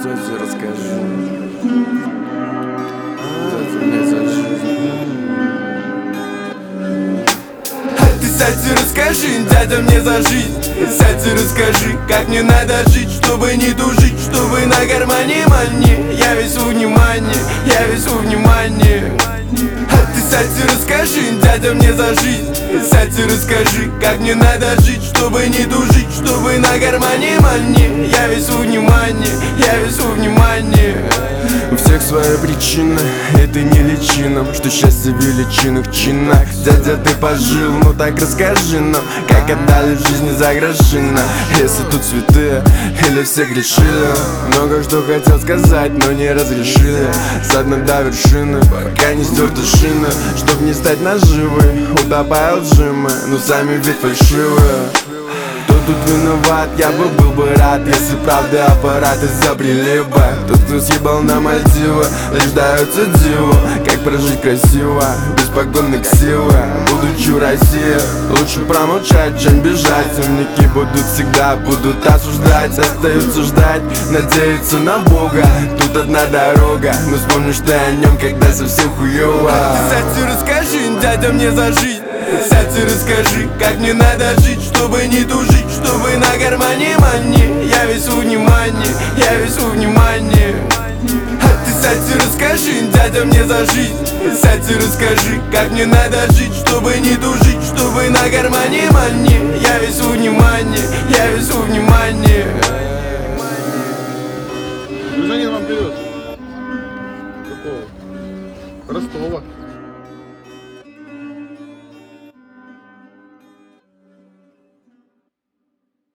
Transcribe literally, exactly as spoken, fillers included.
Дядя, расскажи, дядя, мне за жизнь. А ты сядь и расскажи, дядя, мне за жизнь. Сядь и расскажи, как мне надо жить, чтобы не тужить, чтобы на кармане мани. Я весь во внимании, я весь во внимании. А ты сядь и расскажи, дядя, мне за жизнь. Сядь и расскажи, как мне надо жить, чтобы не тужить, чтобы на кармане мани. Я весь во внимании, я весь во внимании. У всех свои причины, это не личина, что счастье в величинах чинах. Дядя, ты пожил, ну так расскажи нам, как отдали в жизни за грошина. Если тут святые или все грешили, много что хотел сказать, но не разрешили. С дна до вершины, пока не стерты шины, чтоб не стать наживой, утопая лжимы, но сами ведь фальшивые. Кто тут виноват, я бы был бы рад, если правда аппараты изобрели бы. Тот, кто съебал на Мальдивы, лишь дается диву, как прожить красиво, без погонных силы. Будучи в России, лучше промолчать, чем бежать. Умники будут всегда, будут осуждать. Остается ждать, надеяться на Бога. Тут одна дорога, но вспомнишь ты о нем, когда совсем хуёво. Ты сядь и расскажи, дядя, мне за жизнь. Сядь и расскажи, как мне надо жить, чтобы не тужить, чтобы на кармане мани. Я весь во внимании, я весь во внимании. А ты сядь и расскажи, дядя, мне за жизнь. Сядь и расскажи, как мне надо жить, чтобы не тужить, чтобы на кармане мани. Я весь во внимании, я весь во внимании. Гражданин вам привез. Какого? Ростова.